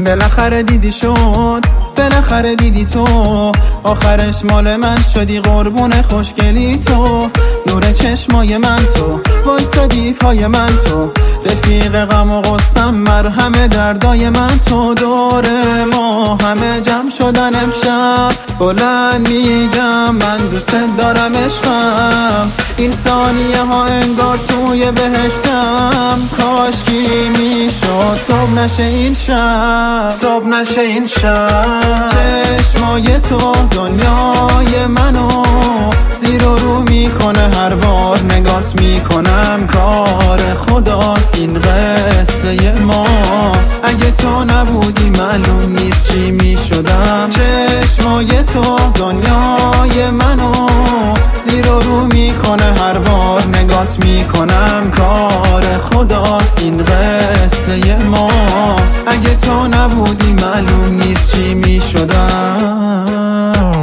بالاخره دیدی شد، بالاخره دیدی تو، آخرش مال من شدی قربون خوشگلی تو. نور چشمای من تو، وایسادی پای من تو، رفیق غم و غصم، مرهم دردای من تو. دور ما همه جمع شدن امشب، بلند میگم من دوست دارم عشقم. این ثانیه ها انگار توی بهشتم، کاشکی میشد صبح نشه این شب، صبح نشه این شب. چشمای تو دنیای منو زیر و رو میکنه، هر بار نگات میکنم کار خداست این قصه ما. اگه تو نبودی معلوم نیست چی میشدم. چشمای تو دنیای منو زیر و رو میکنه، هر بار نگات میکنم کار خداست این قصه ما. اگه تو نبودی معلوم نیست چی میشدم.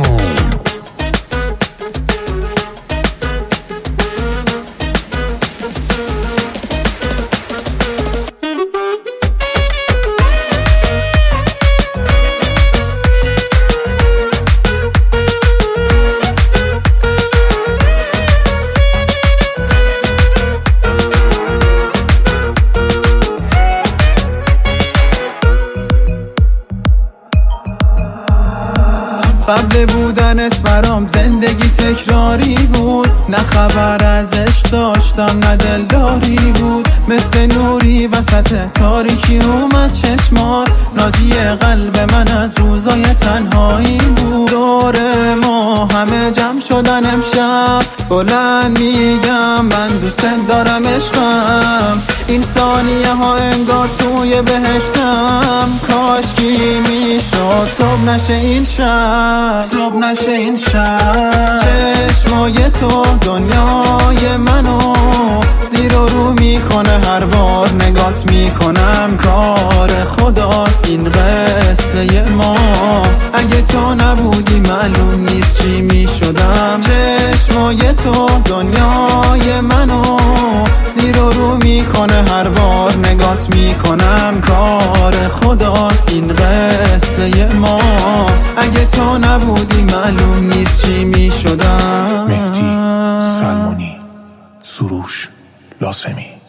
قبل بودنت برام زندگی تکراری بود، نه خبر از عشق داشتم نه دلداری بود. مثل نوری وسط تاریکی اومد چشمات، ناجی قلب من از روزای تنهایی بود. دور ما همه جمع شدن امشب، بلند میگم من دوست دارم عشقم. این ثانیه ها انگار توی بهشتم، کاشکی میشد صبح نشه این شب، صبح نشه این شب. چشمای تو دنیای منو زیر و رو میکنه، هر بار نگات میکنم کار خداست این قصه ما. اگه تو نبودی معلوم نیست چی میشدم. چشمای تو دنیای منو زیر و رو میکنه، هر بار نگات میکنم کار خداست این قصه ما. اگه تو نبودی معلوم نیست چی میشدم. مهدی سلمانی، سروش لاسمی.